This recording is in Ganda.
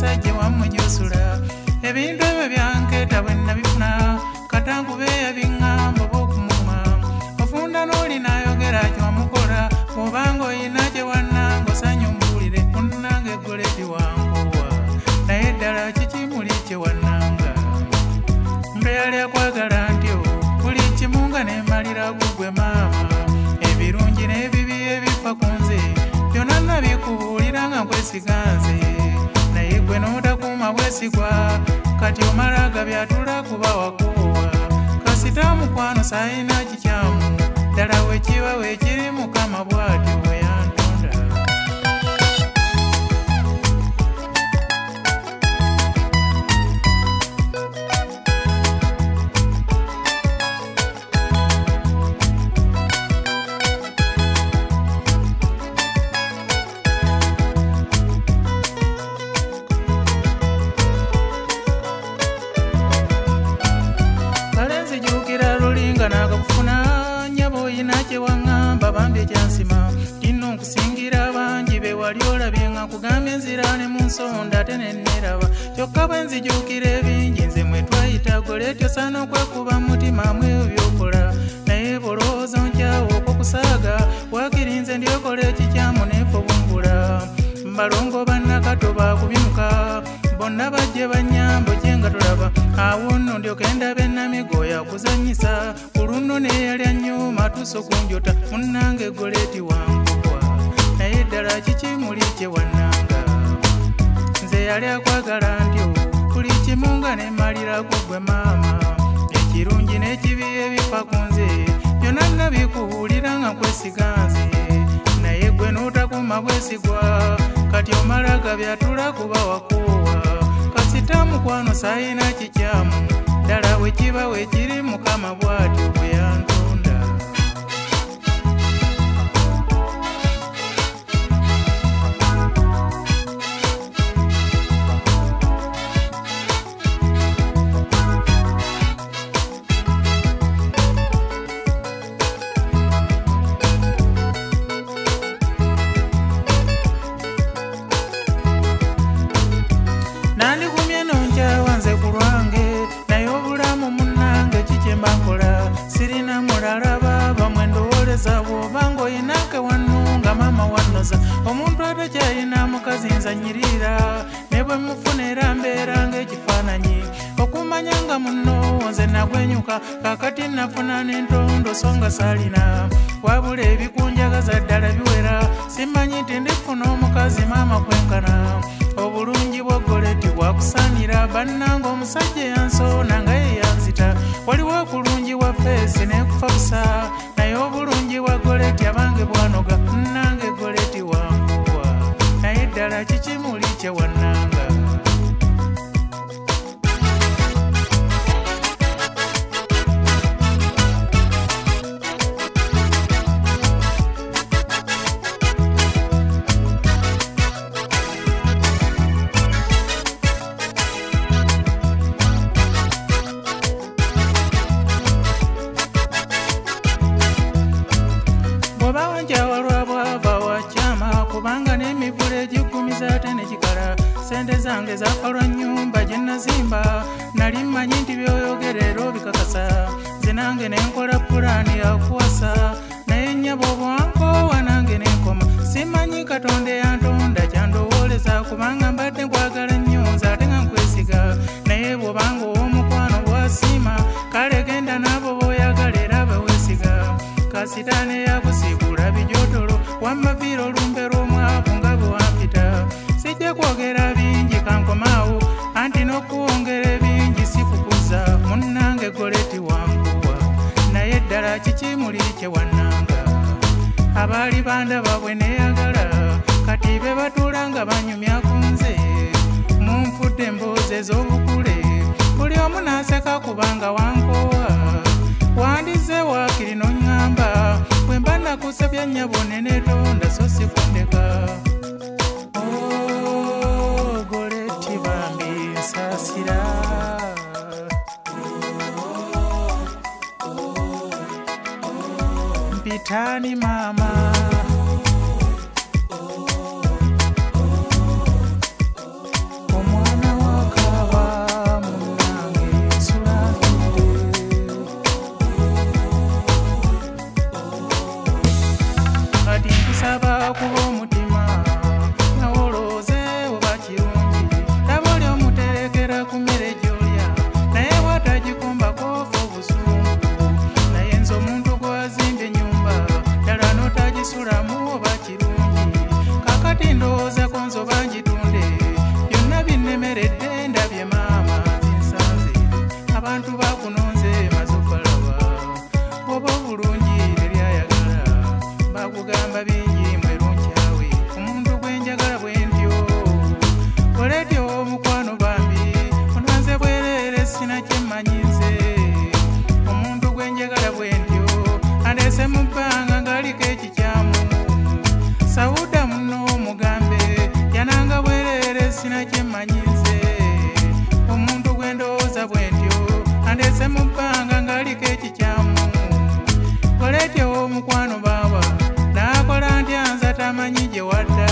musajja wammwe gyosula ebintu ebyo byankeeta bwe nabifuna katangube yabiŋŋamba oba okumuma ofunda n'oli n'ayogera kyomukola bw'obanga oyina kye wannanga osanya omuwulire munnange Goleti wankowa naye ddala kiki muli kye wannanga mbe yali akwagala ntyo buli kimu nga nemalira gugwe maama ebirungi n'ebibi ebifa ku nze byonna nabikubuulira nga nkwesiga nze naye gwe n'otakuuma bwesigwa kati omalaga byatula kuba wakoowa kasita mukwano sayina kikyamu ddala wekiba wekiri mukama bw'atyo bwe yantonda nakakufuna nyabo oyina kye waŋŋamba bambi ekyansima kino nkusingira bangi be wali olabye nga nkugambye enzira ne mu nsonda ate nenneraba kyokka bwe nzijuukira ebingi nze mwe twayita Goleti osaana okwekuba mutima mwe byokola naye bolowooza nkyawo okukusaaga waakiri nze ndyokola ekikyamu neefe obumbula mbalongo bannakato baakubimuka bonna bajje bannyambo gye nga tolaba awo nno ndyoke ndaba ennamigo yakuzannyisa ku lunno neeyalya nnyo matuuso kunjota munnange Goleti wankuwa naye ddala kiki muli kye wannanga nze yali akwagala ntyo buli kimu nga nemalira gugwe maama ekirungi n'ekibi ebifa ku nze byonna nabikubuulira nga nkwesiga nze naye gwe n'otakuuma bwesigwa kati omalaga byatula kuba wakoowa kasita mukwano sayina kikyamu ddala wekiba wekiri mukama bw'atyo bwe yantonda nandigumye nonkyawa nze ku lwange naye obulamu munnange kikyemba nkola sirina mulala baba mwe ndowoleza bw'obanga oyinake wannunga maama wannoza omuntu atakyayina mukazi nzanyirira ne bwe mufunera mbeera ng'ekifaananyi okumanya nga munno nze nagwenyuka kakati nafuna n'entondo so nga saalina wabula ebikunjagaza ddala biwera simanyi nti ndifuna omukazi maama kwenkana obulungi bwa Goleti bwakusaanira bannanga omusajja eyansoona nga ye yanzita waliwo okulungi bwa feesi n'ekufa busa naye obulungi bwa Goleti abange bwanoga nnange Goleti wankuwa naye ddala kiki muli kye wannanga kubanga n'emivule egikumiza ate ne kikala sente zange zafa lwa nnyumba gye nazimba nali mmanyi nti byoyogerera obikakasa nze nange nenkola pulaani yakuwasa naye nnyabo bwankowa nange nenkoma simanyi katonda eyantonda kyandowoleza kubanga mbadde nkwagala nnyo nze ate nga nkwesiga naye bw'obanga ow'omukwano bwasiima kale genda n'abo b'oyagala era beweesiga kasitaane yakusiigula bijotolo wamaviira olumbe lw'omwavu nga bwe wampita sijja kwogera bingi kankomaawo anti n'okuwongera ebingi sikukuza munnange Goleti wankuwa naye ddala kiki muli kye wannanga abaali bandaba bwe neeyagala kati be batuula nga banyumya ku nze munfudde emboozi ez'obukule buli omu n'aseka kubanga wankowa wandize waakiri n'oŋŋamba bwe mba nakusabya nnyabo neneetonda so sikundeka Goleti bambi nsaasira mpitaani maama omwana ndowooza bwe ntyo andeese mu bbanga ng'aliko ekikyamu goleetyewo omukwano baaba naakola ntya nza tamanyi gye wadda